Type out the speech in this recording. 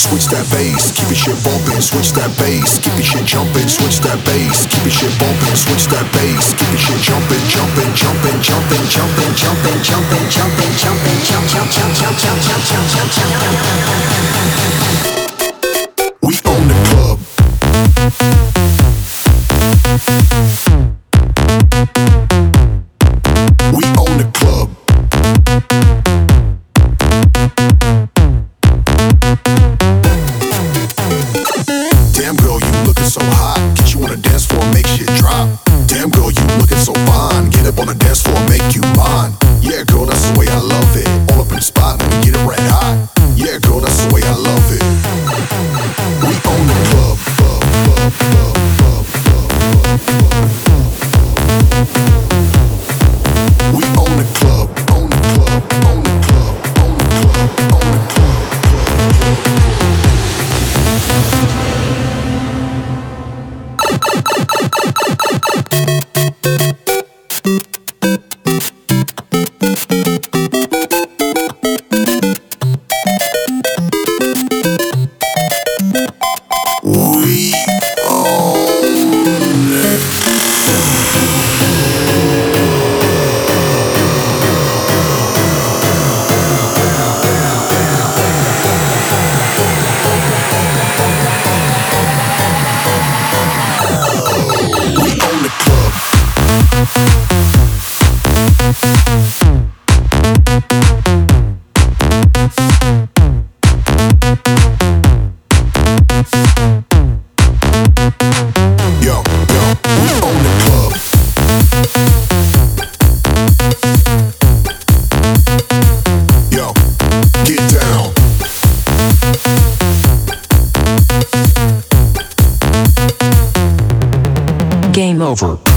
switch that bass, keep your shit bumping, switch that bass, keep your shit jumping, switch that bass, keep your shit bumping, switch that bass, keep your shit jumping, jumping, jumping, jumping, jumping, jumping, jumping, jumping, jumping, jump, jump, jump, jump, jump, jump, jump, jump, jump. We own the club. We own the club. Damn girl, you looking so hot. Get you on the dance floor, make shit drop. Damn girl, you looking so fine. Get up on the dance floor, make you mine. Yeah girl, that's the way I love it. All up in the spot, we get it red hot. Yeah girl, that's the way I love it. We own the club. We own the club, own the club, own the club, own the club, own the club. Game over.